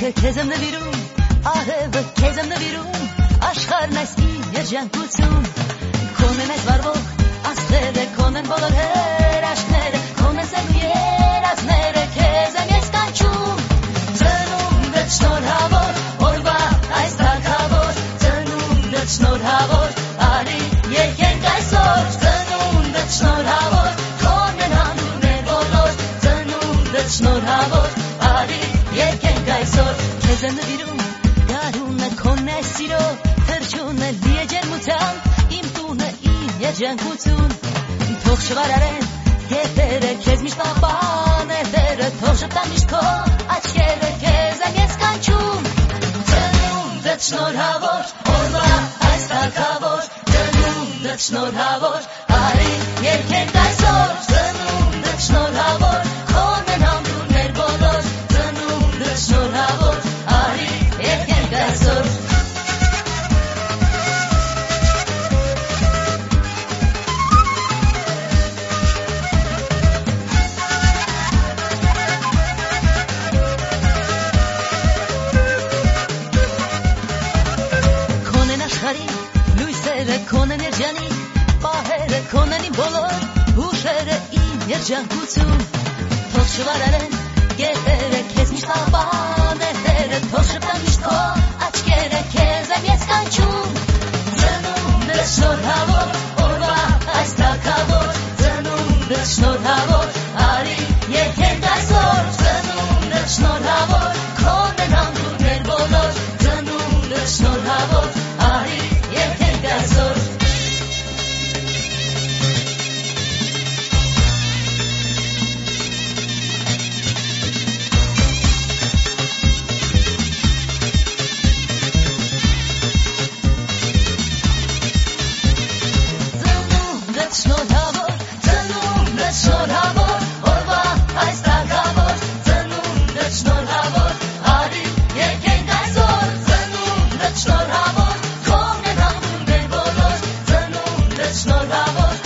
քեզեմ նվիրում, արևը քեզեմ նվիրում, աշխարհն այս իմ երջանկություն, քոնեն այս վարվող աստղերը, քոնեն բոլոր հրաշքները, քոնեն սև երազները, քեզեմ ես կանչում, ծնունդդ շնորհավոր, օրվա այս թագավոր, ծնունդդ շնորհավոր, արի եկենք այսօր, ծնունդդ շնորհավոր, քոնեն հանդուրներ բոլոր, ծնունդդ շնորհավոր, արի եկենք այսօր, քեզեմ նվիրում, գարունը քոնն է սիրո, թրջունը լի է ջերմությամբ, իմ տունը իմ երջանկություն, թող շվարարեն գետերը, քեզ միշտ պահպանելերը, թող շպտան միշտ քո աչքերը, քեզեմ ես կանչում, ծնունդդ շնորհավոր, օրվա այս թագավոր, ծնունդդ շնորհավոր, արի եկենք այսօր, ծնունդդ շնորհավոր, քոնեն հանդուրներ բոլոր, ծնունդդ շնորհավոր, արի եկենք այսօր. Լույսերը քոնեն երջանիկ, պահերը քոնեն իմ բոլոր, հուշերը իմ երջանկություն, թող շվարարեն գետերը, քեզ միշտ պահպանելերը, թող շպտան միշտ քո աչքերը, քեզեմ ես կանչում, ծնունդդ շնորհավոր, օրվա այս թագավոր, ծնունդդ շնորհավոր, արի եկենք այսօր, ծնունդդ շնորհավոր, քոնեն հանդուրներ բոլոր, ծնունդդ շնորհավոր, արի եկենք այսօր. Ծնունդդ շնորհավոր, ծնունդդ շնորհավոր, օրվա այս թագավոր, ծնունդդ շնորհավոր, արի եկենք այսօր, ծնունդդ շնորհավոր, քոնեն հանդուրներ բոլոր, ծնունդդ շնորհավոր,